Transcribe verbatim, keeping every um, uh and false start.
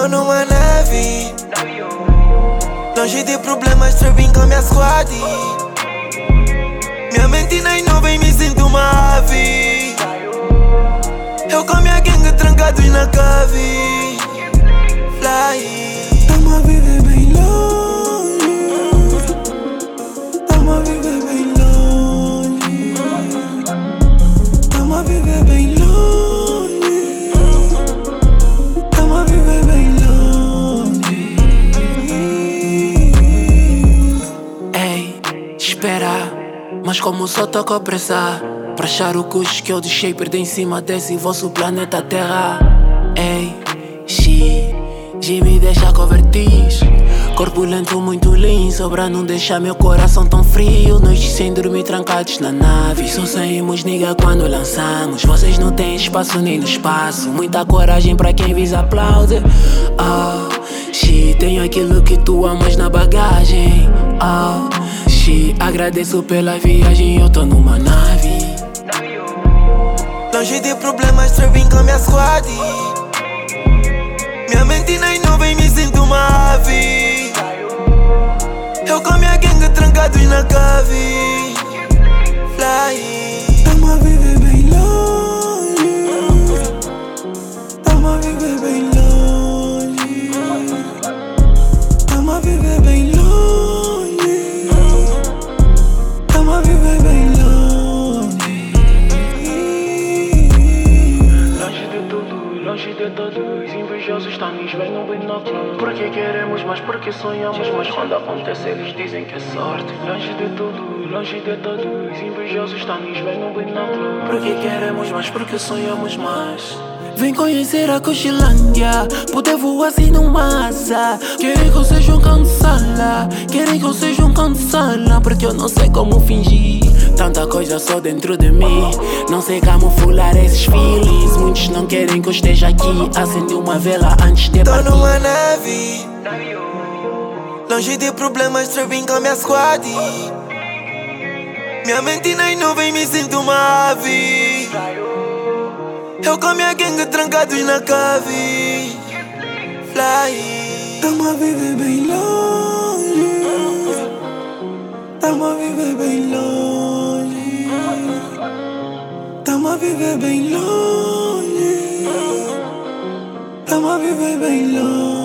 Tô numa nave, longe de problemas, trevim com a minha squad. Minha mente nas nuvens, me sinto uma ave. Eu com minha gangue trancados na cave. Fly, tamo a viver bem longe. Tamo a viver bem longe. Tamo a viver bem longe. Tamo a viver bem longe. Ei, espera, mas como só toco a pressar pra achar o custo que eu deixei perder em cima desse vosso planeta Terra. Ei, xi, G me deixa com vertigem. Corpo lento, muito lean, só pra não deixar meu coração tão frio. Noites sem dormir trancados na nave. Só saímos nigga quando lançamos. Vocês não têm espaço nem no espaço. Muita coragem pra quem visa aplaude. Oh, xi, tenho aquilo que tu amas na bagagem. Oh, xi, agradeço pela viagem, eu tô numa nave. Longe de problemas, trevim com a minha squad. Minha mente nas nuvens, me sinto uma ave. Eu com minha gangue trancados na cave. Fly, tamo a viver bem longe. Tamo a viver bem longe. Tamo a viver bem longe. Tamo a viver bem longe. Longe de todos, invejosos estamos bem no binóculo. Porque queremos mais, porque sonhamos, mas quando acontece eles dizem que é sorte. Longe de tudo, longe de todos, invejosos estamos bem no binóculo. Porque queremos mais, porque sonhamos mais. Vem conhecer a Cochilândia, poder voar assim numa asa. Querem que eu seja um cansala, querem que eu seja um cansala, porque eu não sei como fingir. Tanta coisa só dentro de mim, não sei camuflar esses feelings. Muitos não querem que eu esteja aqui. Acende uma vela antes de partir. Tô numa nave, longe de problemas, trevim com a minha squad. Minha mente nas nuvens, me sinto uma ave. Eu com minha gangue trancados na cave. Fly, tamo a viver bem longe. Tamo a viver bem longe. Tamo a viver bem longe. Tamo a viver bem longe.